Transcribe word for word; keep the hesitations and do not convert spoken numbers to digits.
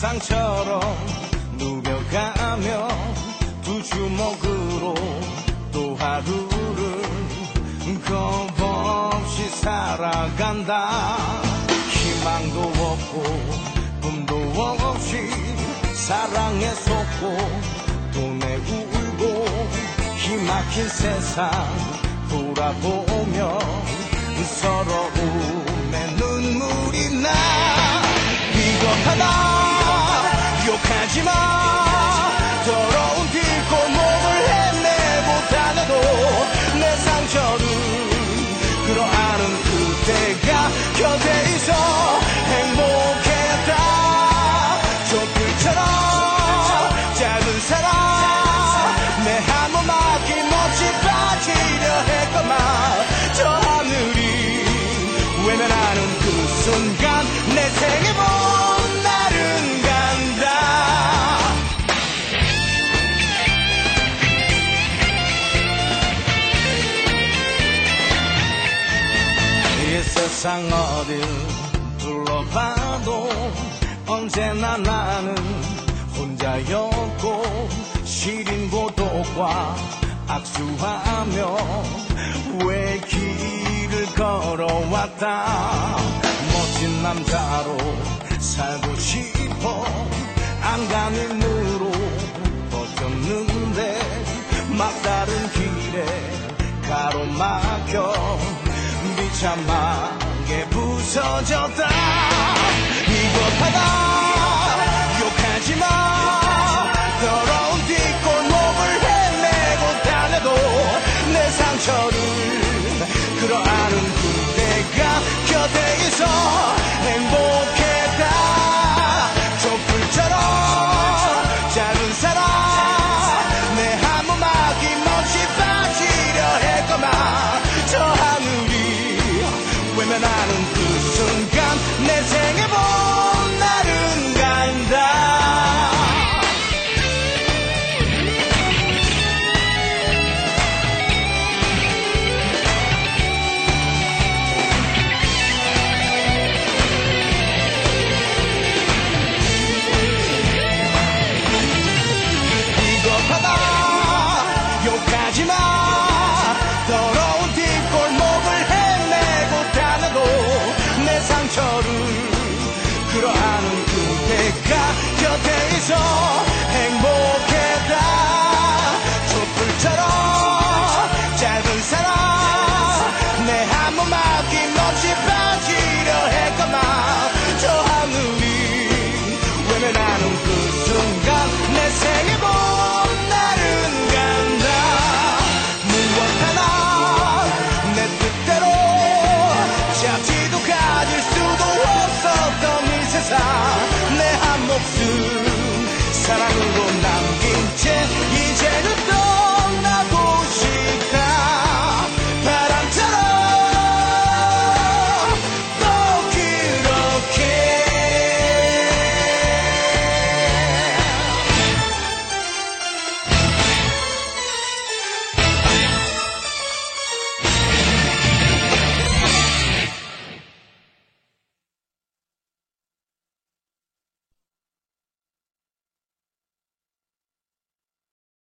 상처럼 누벼가며 두 주먹으로 또 하루를 겁없이 살아간다. 희망도 없고 꿈도 없이 사랑에 속고 돈에 울고 기막힌 세상 돌아보며 서러움에 눈물이 나. 비겁하다 욕하지마. 더러운 뒷골목을 헤매보다 해도 내 상처를 끌어안은 그대가 곁에 있어 행복했다. 촛불처럼 작은 사랑 내 한 번 아낌없이 빠지려 했건만 저 하늘이 외면하는 그 순간 내 생의 먼 날은 간다. 이 세상 어딜 둘러봐도 언제나 나는 혼자였고 시린 고독과 악수하며 왜 길을 걸어왔다. 멋진 남자로 살고 싶어 안간힘으로 버텼는데 막다른 길에 가로막혀 비참하게 부서졌다. 비겁하다 욕하지마. 더러운 뒷골목을 헤매고 달려도 내 상처를 끌어안은 그대가 곁에 있어